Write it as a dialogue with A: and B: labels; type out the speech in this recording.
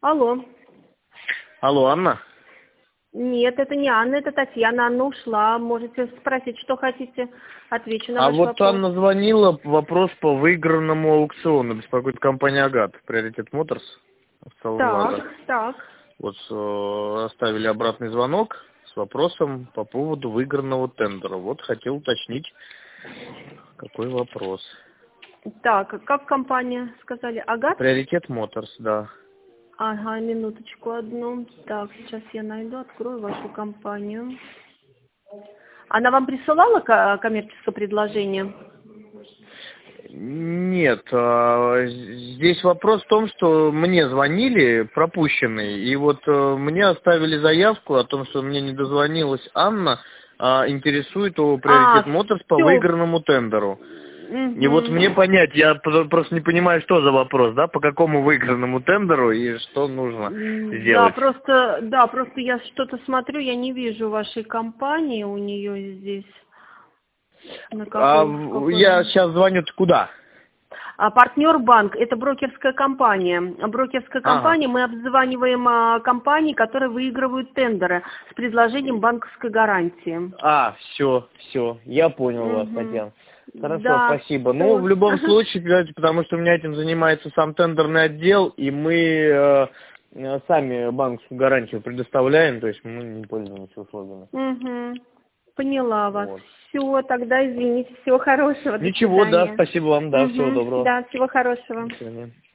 A: Алло.
B: Алло, Анна?
A: Нет, это не Анна, это Татьяна. Анна ушла. Можете спросить, что хотите. Отвечу на
B: А
A: ваш
B: вот
A: вопрос.
B: Анна звонила, вопрос по выигранному аукциону. Беспокоит компания «Агат», Приоритет Моторс в Салавата.
A: Так.
B: Вот оставили обратный звонок с вопросом по поводу выигранного тендера. Вот хотел уточнить, какой вопрос.
A: Так, как компания сказали? Агат?
B: Приоритет Моторс, да.
A: Ага, минуточку одну. Так, сейчас я найду, открою вашу компанию. Она вам присылала коммерческое предложение?
B: Нет, здесь вопрос в том, что мне звонили пропущенные, и вот мне оставили заявку о том, что мне не дозвонилась Анна, интересует о Приоритет Моторс по
A: все.
B: выигранному тендеру. И вот мне понять, я просто не понимаю, что за вопрос, да, по какому выигранному тендеру и что нужно сделать.
A: Да, просто я что-то смотрю, я не вижу вашей компании у нее здесь.
B: Я сейчас звоню куда?
A: Партнер банк, это брокерская компания. Брокерская
B: Ага.
A: компания, мы обзваниваем компании, которые выигрывают тендеры с предложением банковской гарантии.
B: Все, я понял вас, Татьяна. Хорошо,
A: Да,
B: спасибо. Ну,
A: всё.
B: в любом случае, понимаете, потому что у меня этим занимается сам тендерный отдел, и мы сами банковскую гарантию предоставляем, то есть мы не пользуемся услугами.
A: Поняла вас.
B: Вот.
A: Все, тогда извините. Всего хорошего. До
B: Ничего, да,
A: свидания.
B: спасибо вам, да, всего доброго.
A: Да, всего хорошего.
B: До свидания.